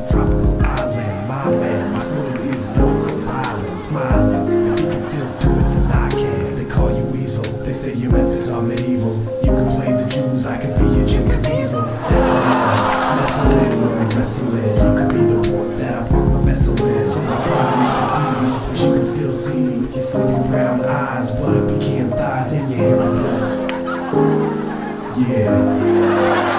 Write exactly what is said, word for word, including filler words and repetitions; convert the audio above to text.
tropical island. My man, my crew is local island, smiling. If you can still do it, then I can. They call you Weasel, they say your methods are medieval. You can play the Jews, I can be your Jim Caviezel. Wrestling, wrestling, wrestling. You could be the one that I put my vessel in. So I try to make it easy, but you can still see me with your silky brown eyes, blood up your can thighs, and your hair in blood. Yeah.